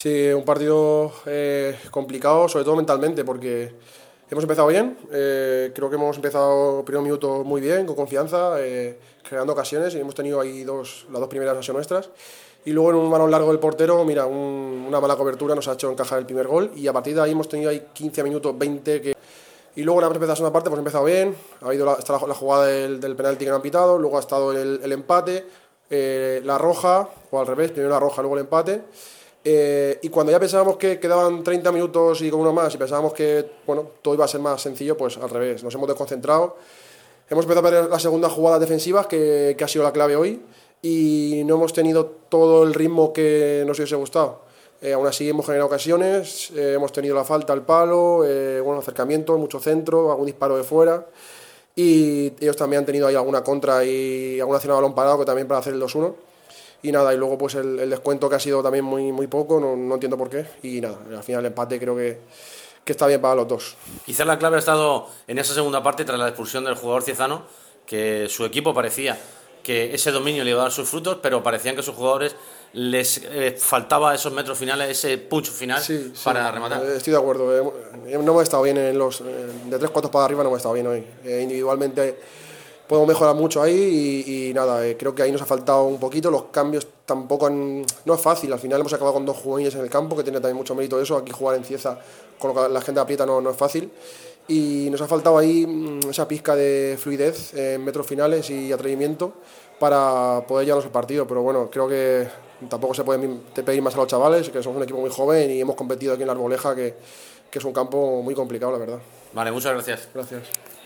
Sí, un partido complicado, sobre todo mentalmente, porque hemos empezado bien. Creo que hemos empezado el primer minuto muy bien, con confianza, creando ocasiones, y hemos tenido ahí las dos primeras han sido nuestras. Y luego en un balón largo del portero, mira, una mala cobertura nos ha hecho encajar el primer gol, y a partir de ahí hemos tenido ahí 15 minutos, 20 que... Y luego, una vez empezado la segunda parte, pues hemos empezado bien. Ha habido está la jugada del penalti que no han pitado, luego ha estado el empate, la roja, o al revés, primero la roja, luego el empate. Y cuando ya pensábamos que quedaban 30 minutos y con uno más, y pensábamos que bueno, todo iba a ser más sencillo, pues al revés, nos hemos desconcentrado. Hemos empezado a ver las segundas jugadas defensivas, que ha sido la clave hoy, y no hemos tenido todo el ritmo que nos hubiese gustado. Aún así hemos generado ocasiones, hemos tenido la falta al palo, buenos acercamientos, mucho centro, algún disparo de fuera, y ellos también han tenido ahí alguna contra y alguna acción a balón parado que también para hacer el 2-1. Y nada, y luego pues el descuento, que ha sido también muy poco, no entiendo por qué. Y nada, al final el empate creo que está bien para los dos. Quizás la clave ha estado en esa segunda parte tras la expulsión del jugador ciezano, que su equipo parecía que ese dominio le iba a dar sus frutos, pero parecían que a sus jugadores les faltaba esos metros finales, ese punch final Sí, sí, para rematar. estoy de acuerdo. No hemos estado bien de tres cuartos para arriba, no hemos estado bien hoy. Individualmente podemos mejorar mucho ahí y nada, creo que ahí nos ha faltado un poquito. Los cambios tampoco no es fácil. Al final hemos acabado con dos juveniles en el campo, que tiene también mucho mérito eso. Aquí jugar en Cieza con lo que la gente aprieta no es fácil. Y nos ha faltado ahí esa pizca de fluidez en metros finales y atrevimiento para poder llevarnos el partido. Pero bueno, creo que tampoco se puede pedir más a los chavales, que somos un equipo muy joven y hemos competido aquí en la Arboleja, que es un campo muy complicado, la verdad. Vale, muchas gracias. Gracias.